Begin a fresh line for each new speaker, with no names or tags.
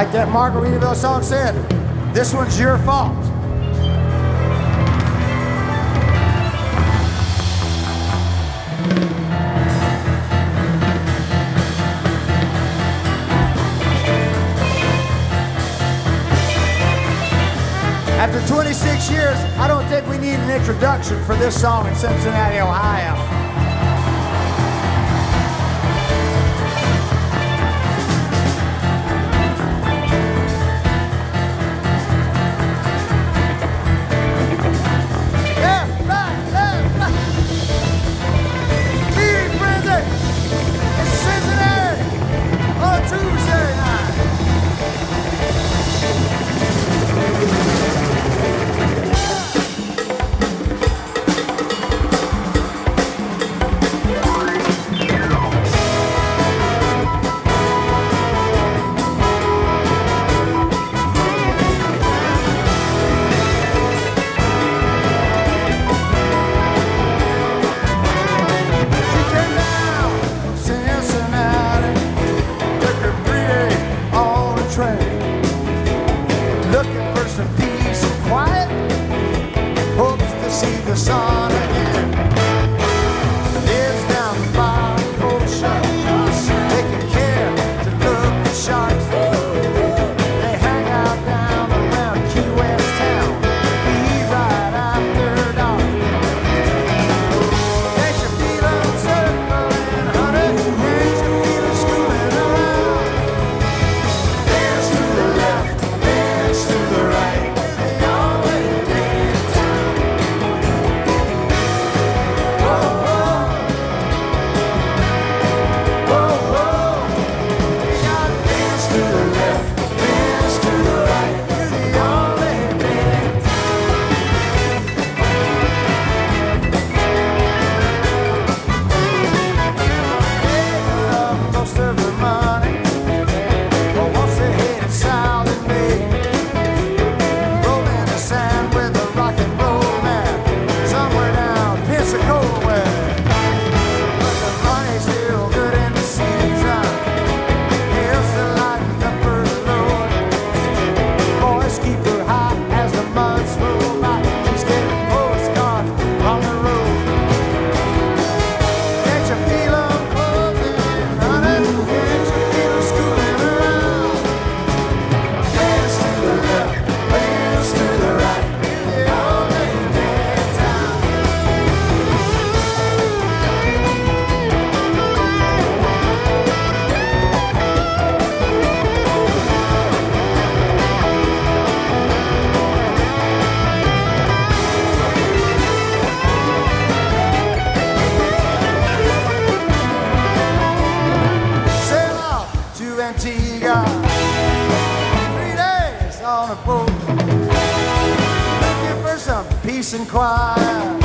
Like that Margaritaville song said, this one's your fault. After 26 years, I don't think we need an introduction for this song in Cincinnati, Ohio. Looking for some peace and quiet, hopes to see the sun again. Lives down by the ocean, taking care to look at sharks. They hang out down around Key West town, leave right after dark. Can't you feel 'em circling, honey? Can't you feel 'em schooling around? Dance to the left, dance to the right. Antigua, 3 days on a boat, looking for some peace and quiet.